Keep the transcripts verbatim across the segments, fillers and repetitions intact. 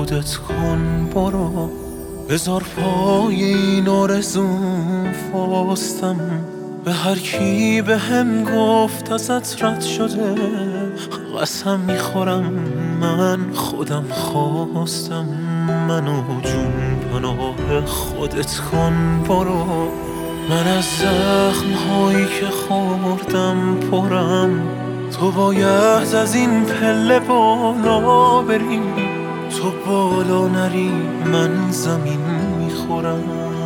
خودت کن برو، بذار پای این آرزوم فاستم. به هر کی به هم گفت ازت رد شده، قسم میخورم من خودم خواستم. منو جون پناه خودت کن برو، من از زخم هایی که خوردم پرم. تو باید از این پله بالا بری، تو بالا نری من زمین میخورم.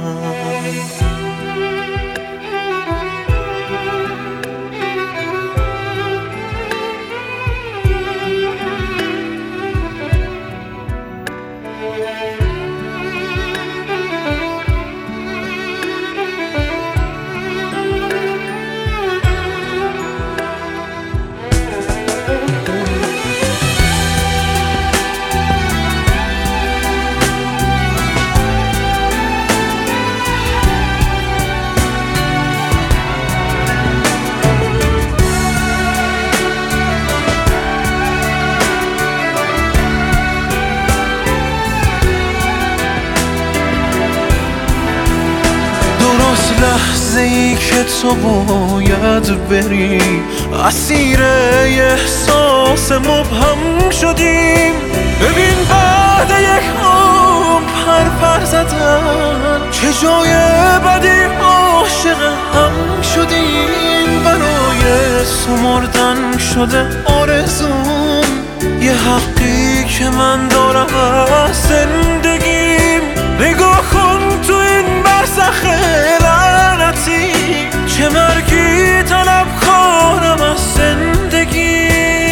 لحظه ای که تو باید بری، اسیر احساس مبهم شدیم. ببین بعد یک عمر پر پر زدن، چه جای بدی عاشق هم شدیم. برای سمردن شده آرزوم، یه حقی که من دارم از زندگیم. نگاه کن تو این برزخ لعنتی، چه مرگی طلب کنم از زندگی.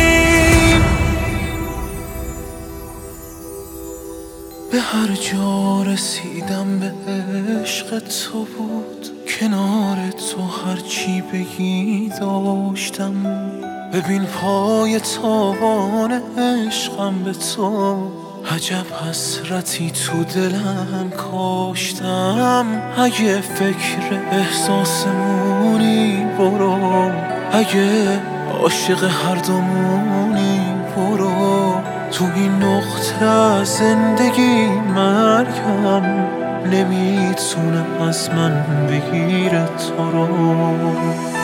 به هر جا رسیدم به عشق تو بود، کنار تو هرچی بگی داشتم. ببین پای تاوان عشقم به تو، عجب حسرتی تو دلم کاشتم. اگه فکر احساسمونی برو، اگه عاشق هر دومونی برو. تو این نقطه از زندگی مرگم نمیتونه از من بگیره تو رو.